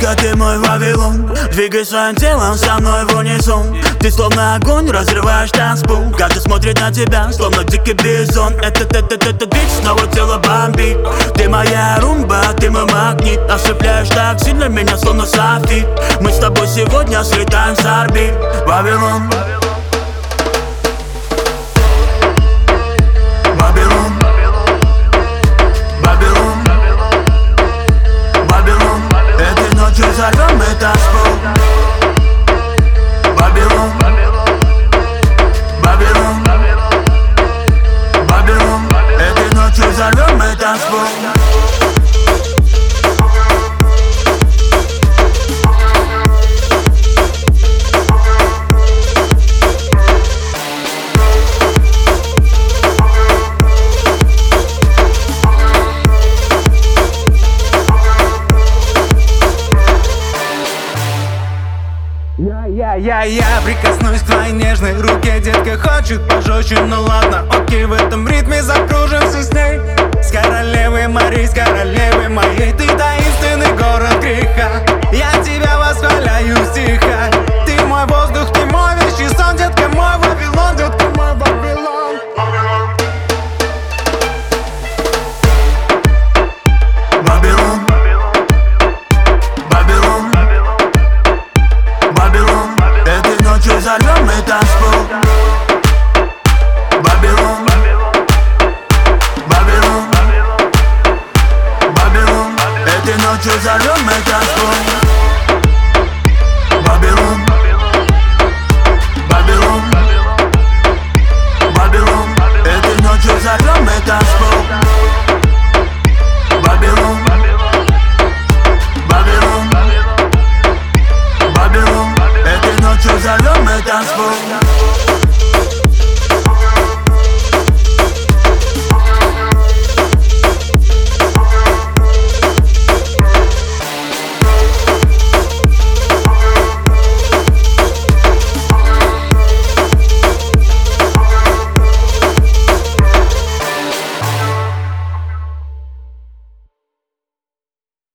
Детка, ты мой Вавилон, двигай своим телом со мной в унисон. Ты словно огонь, разрываешь танцпол. Каждый смотрит на тебя, словно дикий бизон. Этот бит снова тело бомбит. Ты моя румба, ты мой магнит. Ослепляешь так сильно меня, словно софит. Мы с тобой сегодня слетаем с орбит. Вавилон, Вавилон, Вавилон, Вавилон. Этой ночью взорвем мы танцпол. Вавилон, Вавилон, Вавилон. Этой ночью взорвем мы танцпол. Я прикоснусь к твоей нежной руке. Детка хочет пожестче, ну ладно, окей. В этом ритме закружимся с ней. С королевой Мари, с королевой моей. Ты таинственный город греха. Я тебя восхваляю стиха. Ты мой воздух, ты мой вещий сон. Детка, мой Вавилон, детка, мой Вавилон. Вавилон, Вавилон, Вавилон. Этой ночью взорвем мы танцпол.